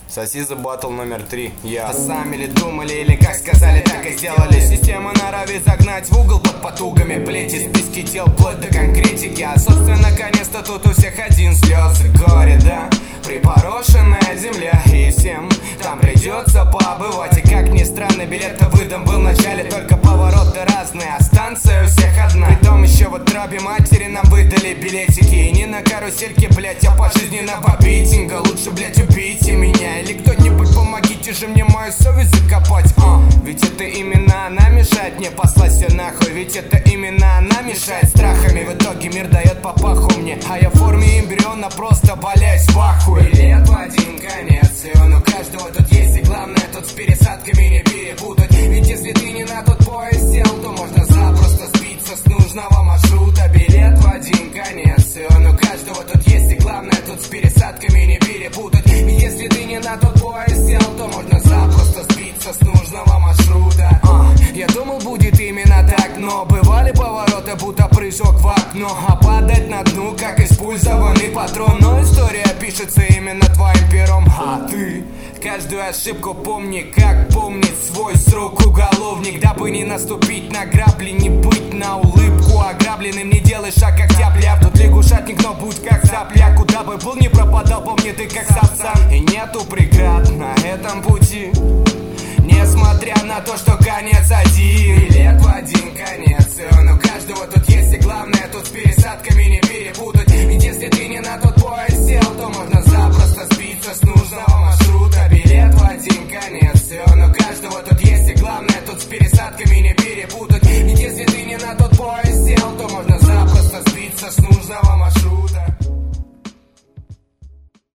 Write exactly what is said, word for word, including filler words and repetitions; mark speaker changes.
Speaker 1: Соси за батл номер три. Я.
Speaker 2: А сами ли думали или как сказали, так и сделали. Система норовит загнать в угол под потугами. Плети списки тел вплоть до конкретики. А собственно наконец-то тут у всех один слезы горе, да? Припорошенная земля, и всем там придется побывать. И как ни странно, билет-то выдан был в начале, только повороты разные, а станция у всех одна. Притом еще в утробе матери нам выдали билетики. И не на карусельке, блять, а пожизненно по битинга. Лучше, блять, убейте меня, или кто-нибудь помогите же мне мою совесть закопать. а, Ведь это именно она мешает мне послать все нахуй. Ведь это именно она мешает страхами. В итоге мир дает по паху мне, а я в форме эмбриона просто валяюсь в ахуе. Билет в один конец, и он у каждого тут есть. И главное тут с пересадками не перепутать. Ведь если ты не на тот поезд сел, то можно запросто сбиться с нужного маршрута. Билет в один конец, и он у каждого тут есть. И главное тут с пересадками не перепутать. Ведь если ты не на тот поезд сел, то можно запросто сбиться с нужного маршрута. а, Я думал, будет именно так, но бывали повороты, будто прыжок в окно. А падать на дну, как использованный патрон. Но история пишется именно твоим пером. А ты каждую ошибку помни, как помнит свой срок уголовник. Дабы не наступить на грабли, не быть на улыбку ограбленным. Не делай шаг, как тяпля. Тут лягушатник, но будь как цапля. Куда бы был, не пропадал, помни ты как сапсан. И нету преград на этом пути, несмотря на то, что конец один. Билет в один конец, и он у каждого тут есть. И главное тут с пересадками не перепутать. Ведь если ты не на тот поезд сел, то можно запросто